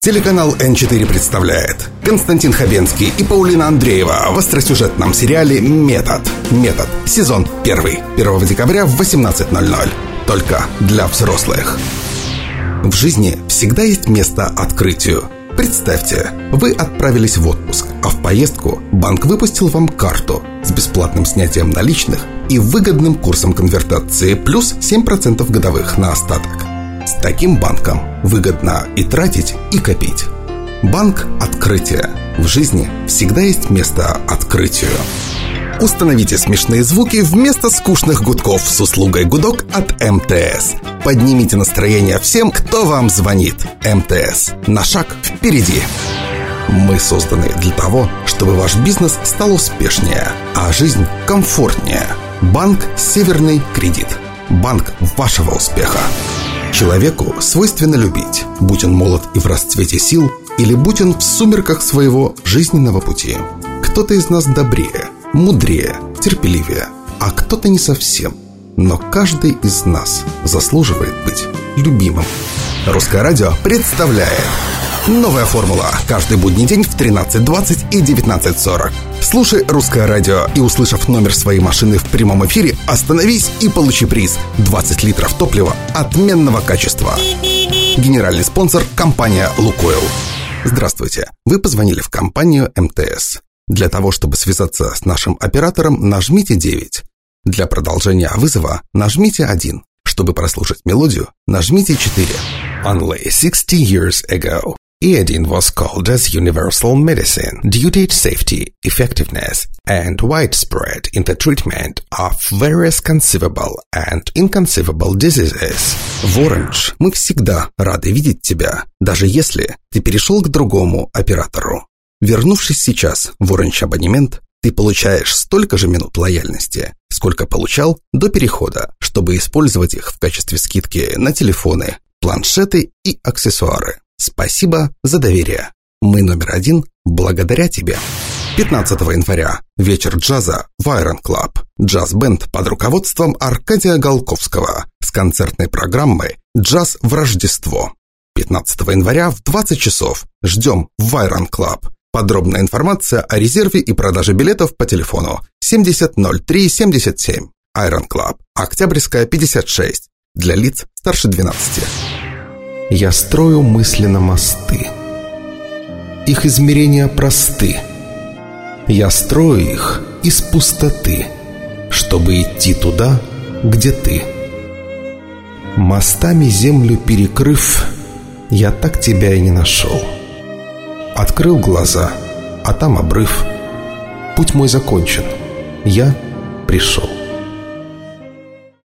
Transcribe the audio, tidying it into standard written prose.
Телеканал Н4 представляет Константин Хабенский и Паулина Андреева в остросюжетном сериале «Метод». «Метод». Сезон 1. 1 декабря в 18:00. Только для взрослых. В жизни всегда есть место открытию. Представьте, вы отправились в отпуск, а в поездку банк выпустил вам карту с бесплатным снятием наличных и выгодным курсом конвертации плюс 7% годовых на остаток. С таким банком выгодно и тратить, и копить. Банк открытия. В жизни всегда есть место открытию. Установите смешные звуки вместо скучных гудков с услугой «Гудок» от МТС. Поднимите настроение всем, кто вам звонит. МТС. На шаг впереди. Мы созданы для того, чтобы ваш бизнес стал успешнее, а жизнь комфортнее. Банк «Северный кредит». Банк вашего успеха. Человеку свойственно любить, будь он молод и в расцвете сил, или будь он в сумерках своего жизненного пути. Кто-то из нас добрее, мудрее, терпеливее, а кто-то не совсем. Но каждый из нас заслуживает быть любимым. Русское радио представляет новая формула. Каждый будний день в 13:20 и 19:40. Слушай Русское радио и, услышав номер своей машины в прямом эфире, остановись и получи приз – 20 литров топлива отменного качества. Генеральный спонсор – компания «Лукойл». Здравствуйте. Вы позвонили в компанию МТС. Для того, чтобы связаться с нашим оператором, нажмите 9. Для продолжения вызова нажмите 1. Чтобы прослушать мелодию, нажмите 4. Only 60 years ago, iodine was called as universal medicine due to its safety, effectiveness, and widespread in the treatment of various conceivable and inconceivable diseases. В Orange мы всегда рады видеть тебя, даже если ты перешел к другому оператору. Вернувшись сейчас в Orange абонемент, ты получаешь столько же минут лояльности, сколько получал до перехода, чтобы использовать их в качестве скидки на телефоны, планшеты и аксессуары. Спасибо за доверие. Мы номер 1 благодаря тебе. 15 января. Вечер джаза в Iron Club. Джаз-бенд под руководством Аркадия Голковского с концертной программой «Джаз в Рождество». 15 января в 20 часов. Ждем в Iron Club. Подробная информация о резерве и продаже билетов по телефону 700377. Iron Club. Октябрьская, 56. Для лиц старше 12. Я строю мысленно мосты. Их измерения просты. Я строю их из пустоты, чтобы идти туда, где ты. Мостами землю перекрыв, я так тебя и не нашел. Открыл глаза, а там обрыв. Путь мой закончен. Я пришел.